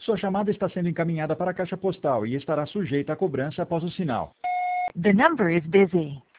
Sua chamada está sendo encaminhada para a caixa postal e estará sujeita à cobrança após o sinal. The number is busy.